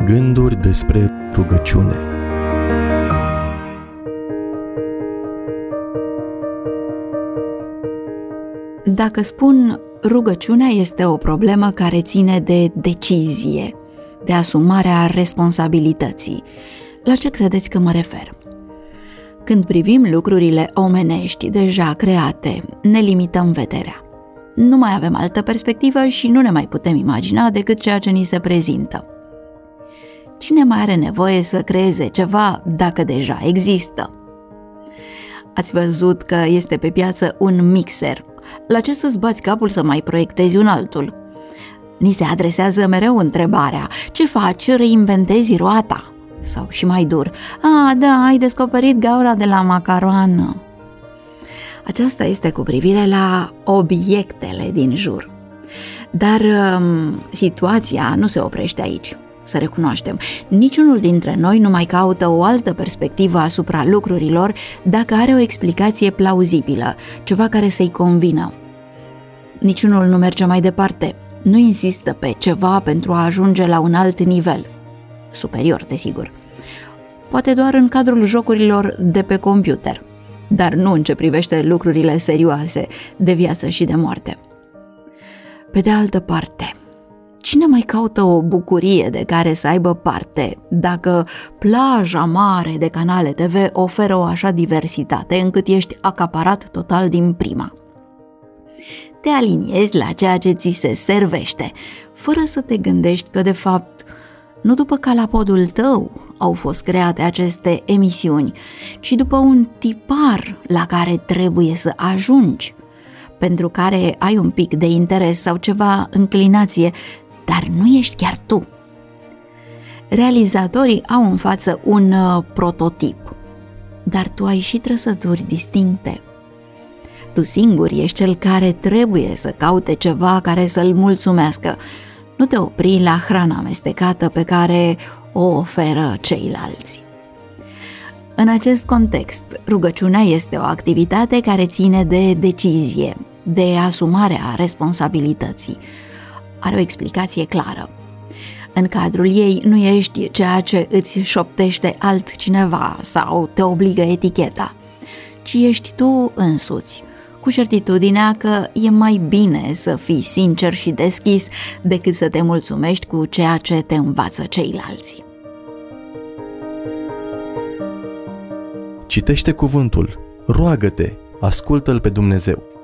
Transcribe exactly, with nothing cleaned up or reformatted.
Gânduri despre rugăciune. Dacă spun rugăciunea este o problemă care ține de decizie, de asumarea responsabilității, la ce credeți că mă refer? Când privim lucrurile omenești deja create, ne limităm vederea. Nu mai avem altă perspectivă și nu ne mai putem imagina decât ceea ce ni se prezintă. Cine mai are nevoie să creeze ceva dacă deja există? Ați văzut că este pe piață un mixer. La ce să-ți bați capul să mai proiectezi un altul? Ni se adresează mereu întrebarea: ce faci? Reinventezi roata? Sau și mai dur: a, da, ai descoperit gaura de la macaroană. Aceasta este cu privire la obiectele din jur. Dar um, situația nu se oprește aici. Să recunoaștem, niciunul dintre noi nu mai caută o altă perspectivă asupra lucrurilor dacă are o explicație plauzibilă, ceva care să-i convină. Niciunul nu merge mai departe, nu insistă pe ceva pentru a ajunge la un alt nivel, superior, desigur. Poate doar în cadrul jocurilor de pe computer, dar nu în ce privește lucrurile serioase de viață și de moarte. Pe de altă parte, cine mai caută o bucurie de care să aibă parte dacă plaja mare de canale T V oferă o așa diversitate încât ești acaparat total din prima? Te aliniezi la ceea ce ți se servește, fără să te gândești că de fapt nu după calapodul tău au fost create aceste emisiuni, ci după un tipar la care trebuie să ajungi, pentru care ai un pic de interes sau ceva înclinație, dar nu ești chiar tu. Realizatorii au în față un uh, prototip, dar tu ai și trăsături distincte. Tu singur ești cel care trebuie să caute ceva care să-l mulțumească. Nu te opri la hrana amestecată pe care o oferă ceilalți. În acest context, rugăciunea este o activitate care ține de decizie, de asumarea responsabilității. Are o explicație clară. În cadrul ei nu ești ceea ce îți șoptește altcineva sau te obligă eticheta, ci ești tu însuți, cu certitudinea că e mai bine să fii sincer și deschis decât să te mulțumești cu ceea ce te învață ceilalți. Citește cuvântul, roagă-te, ascultă-L pe Dumnezeu.